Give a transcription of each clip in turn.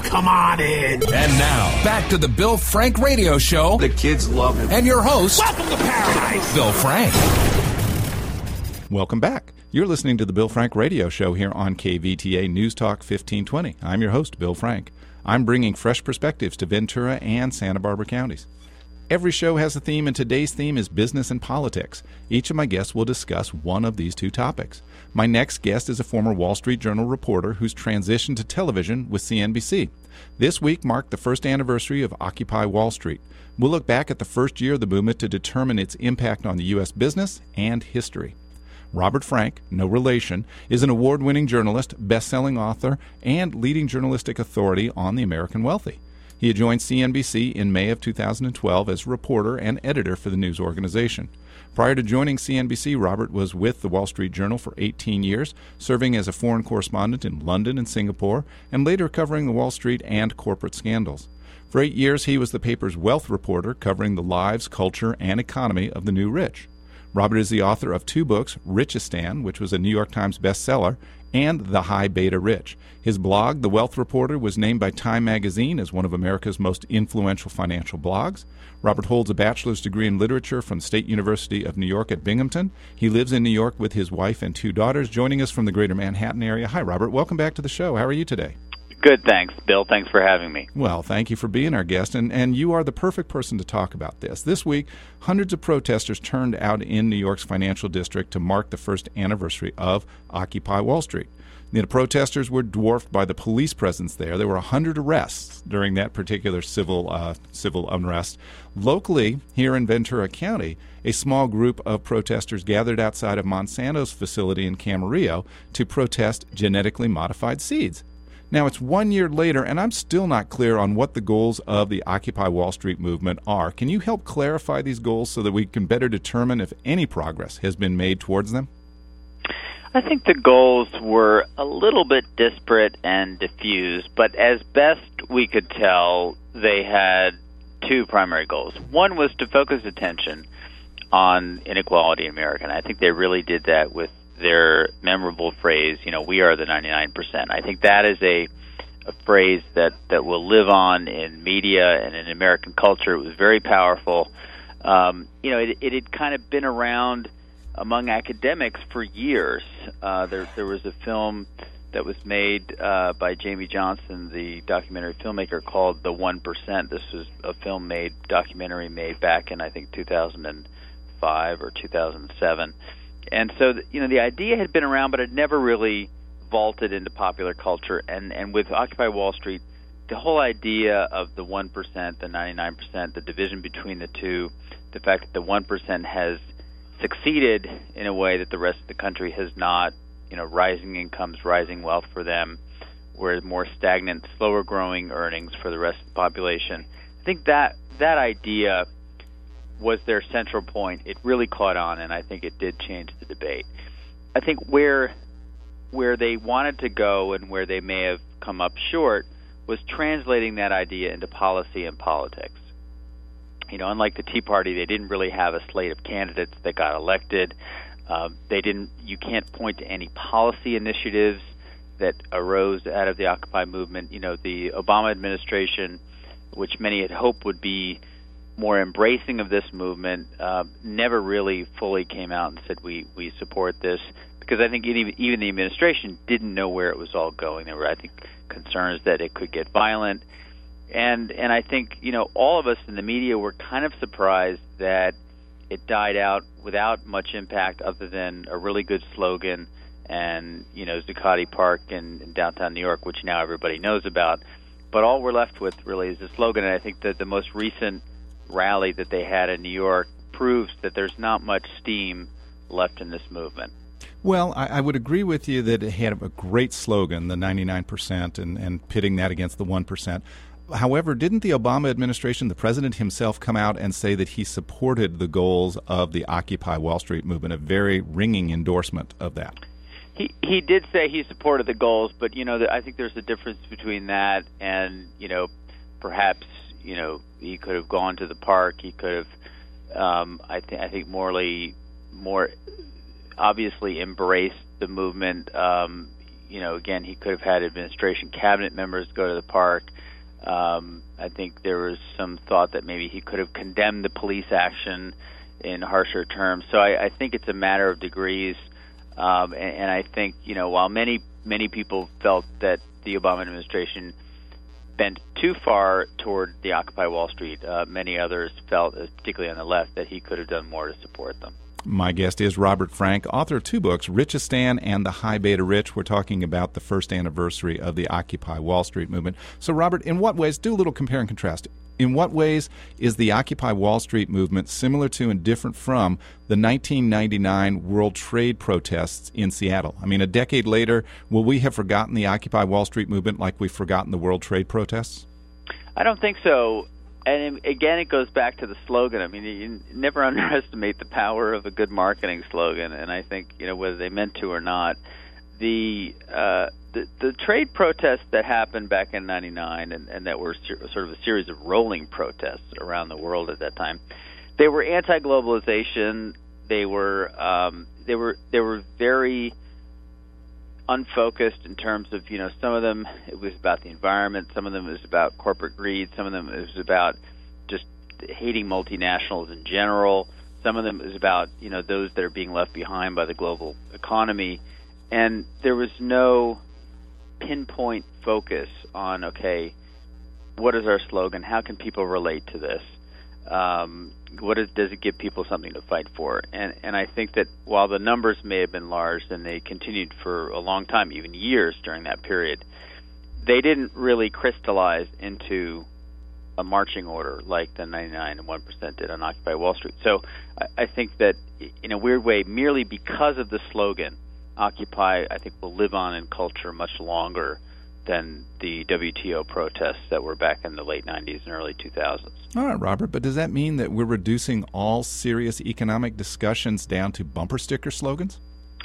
come on in. And now, back to the Bill Frank Radio Show. The kids love him. And your host, welcome to paradise, Bill Frank. Welcome back. You're listening to the Bill Frank Radio Show here on KVTA News Talk 1520. I'm your host, Bill Frank. I'm bringing fresh perspectives to Ventura and Santa Barbara counties. Every show has a theme, and today's theme is business and politics. Each of my guests will discuss one of these two topics. My next guest is a former Wall Street Journal reporter who's transitioned to television with CNBC. This week marked the first anniversary of Occupy Wall Street. We'll look back at the first year of the movement to determine its impact on the U.S. business and history. Robert Frank, no relation, is an award-winning journalist, best-selling author, and leading journalistic authority on the American wealthy. He had joined CNBC in May of 2012 as reporter and editor for the news organization. Prior to joining CNBC, Robert was with the Wall Street Journal for 18 years, serving as a foreign correspondent in London and Singapore, and later covering the Wall Street and corporate scandals. For 8 years, he was the paper's wealth reporter, covering the lives, culture, and economy of the new rich. Robert is the author of 2 books, Richistan, which was a New York Times bestseller, and The High Beta Rich. His blog, The Wealth Reporter, was named by Time magazine as one of America's most influential financial blogs. Robert holds a bachelor's degree in literature from the State University of New York at Binghamton. He lives in New York with his wife and 2 daughters, joining us from the greater Manhattan area. Hi, Robert. Welcome back to the show. How are you today? Good, thanks, Bill. Thanks for having me. Well, thank you for being our guest, and you are the perfect person to talk about this. This week, hundreds of protesters turned out in New York's financial district to mark the first anniversary of Occupy Wall Street. The protesters were dwarfed by the police presence there. There were 100 arrests during that particular civil unrest. Locally, here in Ventura County, a small group of protesters gathered outside of Monsanto's facility in Camarillo to protest genetically modified seeds. Now, it's 1 year later, and I'm still not clear on what the goals of the Occupy Wall Street movement are. Can you help clarify these goals so that we can better determine if any progress has been made towards them? I think the goals were a little bit disparate and diffused, but as best we could tell, they had 2 primary goals. One was to focus attention on inequality in America, and I think they really did that with their memorable phrase, we are the 99%. I think that is a phrase that will live on in media and in American culture. It was very powerful. It had kind of been around among academics for years. There was a film that was made by Jamie Johnson, the documentary filmmaker, called The 1%. This was a documentary made back in, I think, 2005 or 2007. And so, the idea had been around, but it never really vaulted into popular culture. And with Occupy Wall Street, the whole idea of the 1%, the 99%, the division between the two, the fact that the 1% has succeeded in a way that the rest of the country has not, rising incomes, rising wealth for them, whereas more stagnant, slower growing earnings for the rest of the population. I think that idea was their central point. It really caught on, and I think it did change the debate. I think where they wanted to go and where they may have come up short was translating that idea into policy and politics. Unlike the Tea Party, they didn't really have a slate of candidates that got elected. You can't point to any policy initiatives that arose out of the Occupy movement. The Obama administration, which many had hoped would be more embracing of this movement, never really fully came out and said we support this, because I think even the administration didn't know where it was all going. There were, I think, concerns that it could get violent, and I think all of us in the media were kind of surprised that it died out without much impact other than a really good slogan and Zuccotti Park in downtown New York, which now everybody knows about. But all we're left with really is a slogan, and I think that the most recent rally that they had in New York proves that there's not much steam left in this movement. Well, I would agree with you that it had a great slogan, the 99%, and pitting that against the 1%. However, didn't the Obama administration, the president himself, come out and say that he supported the goals of the Occupy Wall Street movement, a very ringing endorsement of that? He did say he supported the goals, but I think there's a difference between that and perhaps he could have gone to the park. He could have, I think, more obviously embraced the movement. again, he could have had administration cabinet members go to the park. I think there was some thought that maybe he could have condemned the police action in harsher terms. So I think it's a matter of degrees. And I think, while many people felt that the Obama administration bent too far toward the Occupy Wall Street, many others felt, particularly on the left, that he could have done more to support them. My guest is Robert Frank, author of 2 books, Richistan and The High Beta Rich. We're talking about the first anniversary of the Occupy Wall Street movement. So, Robert, in what ways, do a little compare and contrast. In what ways is the Occupy Wall Street movement similar to and different from the 1999 World Trade protests in Seattle? I mean, a decade later, will we have forgotten the Occupy Wall Street movement like we've forgotten the World Trade protests? I don't think so. And again, it goes back to the slogan. I mean, you never underestimate the power of a good marketing slogan. And I think, whether they meant to or not, the trade protests that happened back in '99 and that were sort of a series of rolling protests around the world at that time, they were anti-globalization. They were very unfocused in terms of, some of them it was about the environment, some of them it was about corporate greed, some of them it was about just hating multinationals in general, some of them it was about, those that are being left behind by the global economy. And there was no pinpoint focus on, okay, what is our slogan? How can people relate to this? Does it give people something to fight for? And I think that while the numbers may have been large, and they continued for a long time, even years during that period, they didn't really crystallize into a marching order like the 99 and 1% did on Occupy Wall Street. So I think that in a weird way, merely because of the slogan, Occupy, I think, will live on in culture much longer than the WTO protests that were back in the late 90s and early 2000s. All right, Robert, but does that mean that we're reducing all serious economic discussions down to bumper sticker slogans?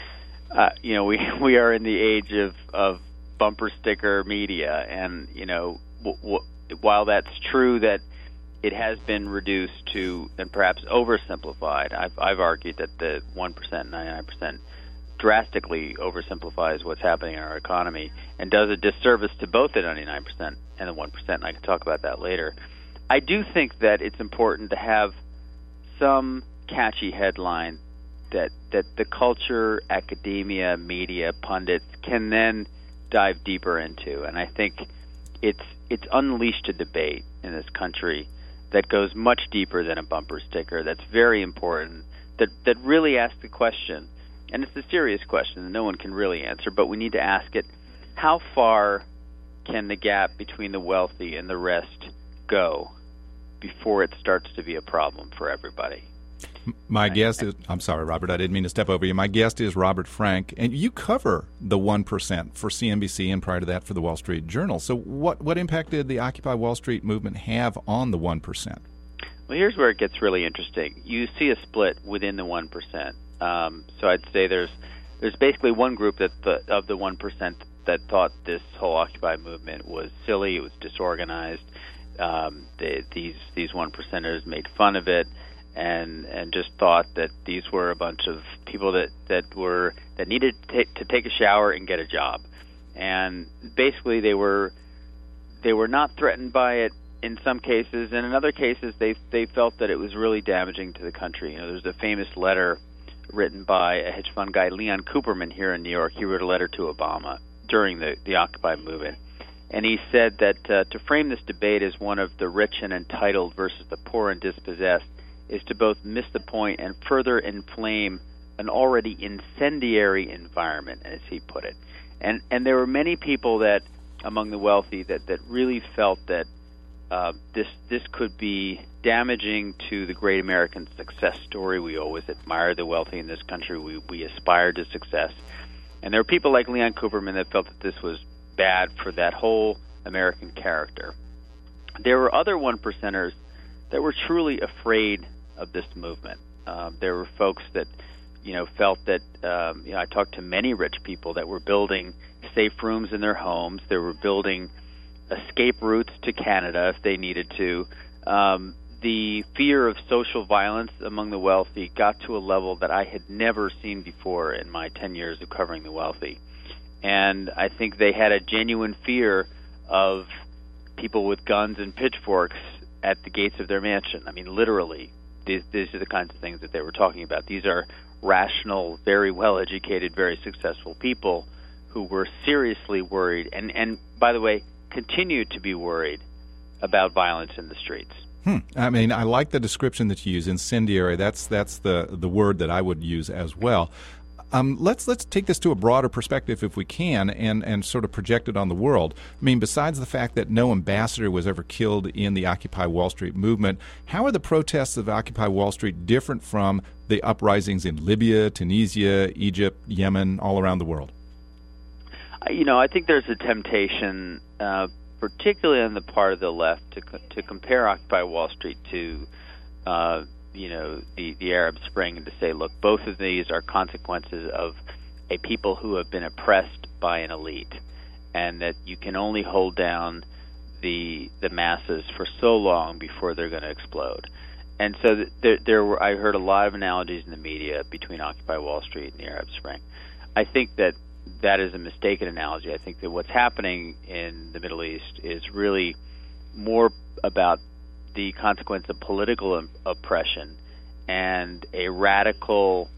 We are in the age of bumper sticker media, and, while that's true that it has been reduced to, and perhaps oversimplified, I've argued that the 1%, 99%, drastically oversimplifies what's happening in our economy and does a disservice to both the 99% and the 1%, and I can talk about that later. I do think that it's important to have some catchy headline that the culture, academia, media, pundits can then dive deeper into, and I think it's unleashed a debate in this country that goes much deeper than a bumper sticker, that's very important, that really asks the question. And it's a serious question that no one can really answer, but we need to ask it: how far can the gap between the wealthy and the rest go before it starts to be a problem for everybody? My guest is, I'm sorry, Robert, I didn't mean to step over you. My guest is Robert Frank, and you cover the 1% for CNBC and prior to that for the Wall Street Journal. So what impact did the Occupy Wall Street movement have on the 1%? Well, here's where it gets really interesting. You see a split within the 1%. So I'd say there's basically one group of the 1% that thought this whole Occupy movement was silly, it was disorganized. These 1%ers made fun of it and just thought that these were a bunch of people that needed to take a shower and get a job. And basically they were not threatened by it in some cases, and in other cases they felt that it was really damaging to the country. There's a famous letter written by a hedge fund guy, Leon Cooperman, here in New York. He wrote a letter to Obama during the Occupy movement. And he said that to frame this debate as one of the rich and entitled versus the poor and dispossessed is to both miss the point and further inflame an already incendiary environment, as he put it. And there were many people that, among the wealthy, that really felt that this could be damaging to the great American success story. We always admire the wealthy in this country. We aspire to success. And there were people like Leon Cooperman that felt that this was bad for that whole American character. There were other 1%ers that were truly afraid of this movement. There were folks that felt that, I talked to many rich people that were building safe rooms in their homes. They were building escape routes to Canada if they needed to. The fear of social violence among the wealthy got to a level that I had never seen before in my 10 years of covering the wealthy. And I think they had a genuine fear of people with guns and pitchforks at the gates of their mansion. I mean, literally, these are the kinds of things that they were talking about. These are rational, very well-educated, very successful people who were seriously worried, and by the way, continue to be worried about violence in the streets. I mean, I like the description that you use, incendiary. That's the word that I would use as well. Let's take this to a broader perspective if we can, and sort of project it on the world. I mean, besides the fact that no ambassador was ever killed in the Occupy Wall Street movement, how are the protests of Occupy Wall Street different from the uprisings in Libya, Tunisia, Egypt, Yemen, all around the world? I think there's a temptation, particularly on the part of the left, to compare Occupy Wall Street to the Arab Spring, and to say, look, both of these are consequences of a people who have been oppressed by an elite, and that you can only hold down the masses for so long before they're going to explode. And so I heard a lot of analogies in the media between Occupy Wall Street and the Arab Spring. I think that is a mistaken analogy. I think that what's happening in the Middle East is really more about the consequence of political oppression and a radical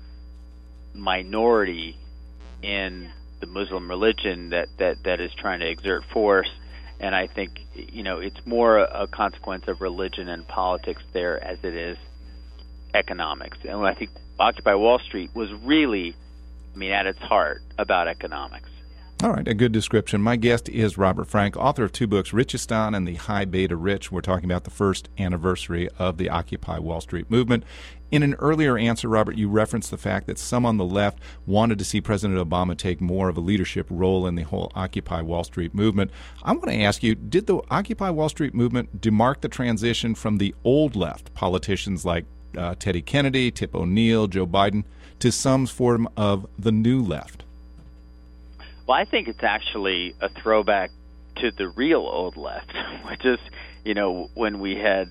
minority in the Muslim religion that is trying to exert force. And I think it's more a consequence of religion and politics there as it is economics. And I think Occupy Wall Street was really, at its heart, about economics. All right, a good description. My guest is Robert Frank, author of two books, Richistan and the High Beta Rich. We're talking about the first anniversary of the Occupy Wall Street movement. In an earlier answer, Robert, you referenced the fact that some on the left wanted to see President Obama take more of a leadership role in the whole Occupy Wall Street movement. I want to ask you, did the Occupy Wall Street movement demark the transition from the old left, politicians like Teddy Kennedy, Tip O'Neill, Joe Biden, to some form of the new left? Well, I think it's actually a throwback to the real old left, which is, when we had,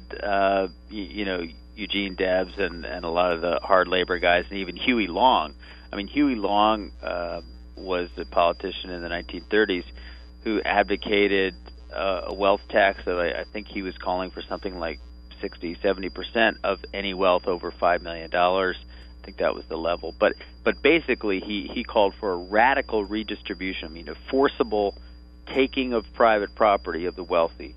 Eugene Debs and a lot of the hard labor guys, and even Huey Long. Huey Long was a politician in the 1930s who advocated a wealth tax that I think he was calling for something like 60-70% of any wealth over $5 million. I think that was the level. But basically, he called for a radical redistribution, a forcible taking of private property of the wealthy.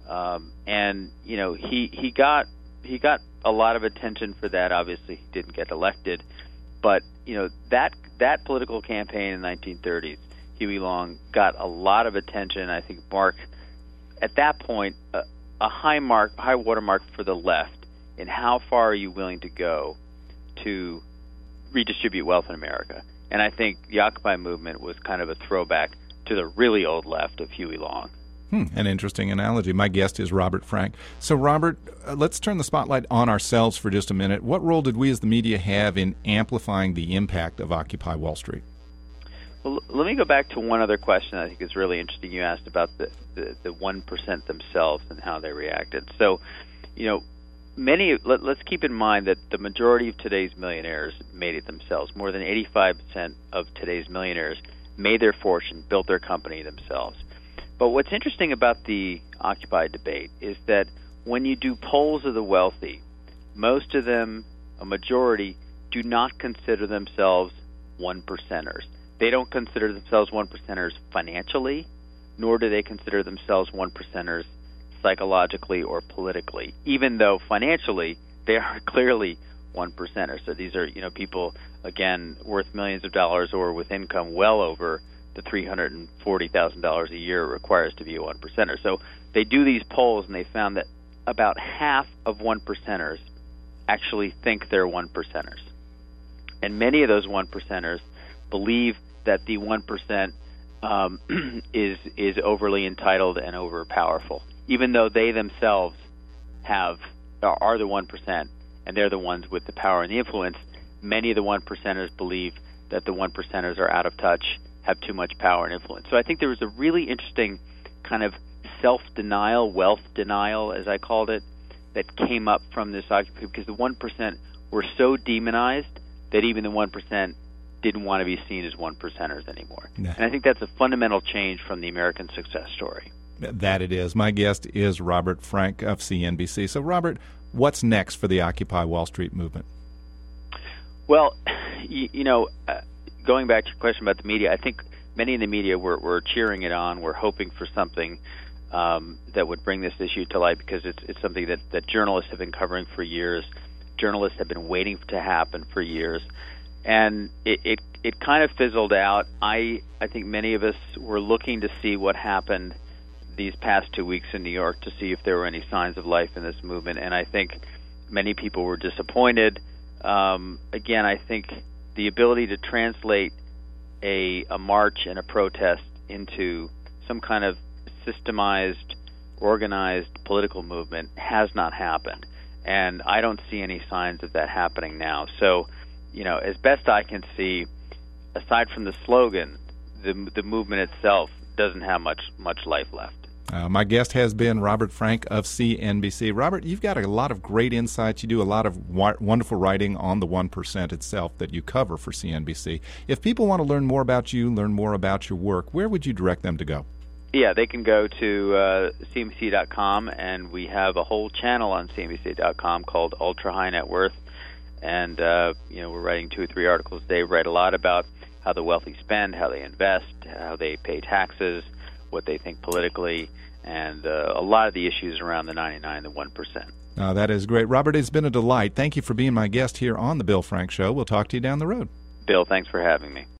And he got a lot of attention for that. Obviously, he didn't get elected, but that political campaign in the 1930s, Huey Long got a lot of attention. I think marked at that point a high watermark for the left in how far are you willing to go to redistribute wealth in America. And I think the Occupy movement was kind of a throwback to the really old left of Huey Long. An interesting analogy. My guest is Robert Frank. So, Robert, let's turn the spotlight on ourselves for just a minute. What role did we as the media have in amplifying the impact of Occupy Wall Street? Well, let me go back to one other question I think is really interesting. You asked about the 1% themselves and how they reacted. So, let's keep in mind that the majority of today's millionaires made it themselves. More than 85% of today's millionaires made their fortune, built their company themselves. But what's interesting about the Occupy debate is that when you do polls of the wealthy, most of them, a majority, do not consider themselves one-percenters. They don't consider themselves one-percenters financially, nor do they consider themselves one-percenters psychologically or politically, even though financially they are clearly one-percenters. So these are, people, again, worth millions of dollars or with income well over the $340,000 a year it requires to be a one-percenter. So they do these polls, and they found that about half of one-percenters actually think they're one-percenters. And many of those one-percenters believe that the 1% is overly entitled and overpowerful, even though they themselves are the 1%, and they're the ones with the power and the influence. Many of the one-percenters believe that the one-percenters are out of touch, have too much power and influence. So I think there was a really interesting kind of self-denial, wealth denial, as I called it, that came up from this Occupy, because the 1% were so demonized that even the 1% didn't want to be seen as one percenters anymore. Nah. And I think that's a fundamental change from the American success story. That it is. My guest is Robert Frank of CNBC. So, Robert, what's next for the Occupy Wall Street movement? Well, going back to your question about the media, I think many in the media were cheering it on. We're hoping for something that would bring this issue to light, because it's something that journalists have been covering for years. Journalists have been waiting to happen for years. And it kind of fizzled out. I think many of us were looking to see what happened these past 2 weeks in New York to see if there were any signs of life in this movement, and I think many people were disappointed. Again, I think the ability to translate a march and a protest into some kind of systemized, organized political movement has not happened, and I don't see any signs of that happening now. So, as best I can see, aside from the slogan, the movement itself doesn't have much life left. My guest has been Robert Frank of CNBC. Robert, you've got a lot of great insights. You do a lot of wonderful writing on the 1% itself that you cover for CNBC. If people want to learn more about you, learn more about your work, where would you direct them to go? Yeah, they can go to CNBC.com, and we have a whole channel on CNBC.com called Ultra High Net Worth. And, we're writing 2 or 3 articles a day. We write a lot about how the wealthy spend, how they invest, how they pay taxes, what they think politically, and a lot of the issues around the 99, the 1%. That is great. Robert, it's been a delight. Thank you for being my guest here on The Bill Frank Show. We'll talk to you down the road. Bill, thanks for having me.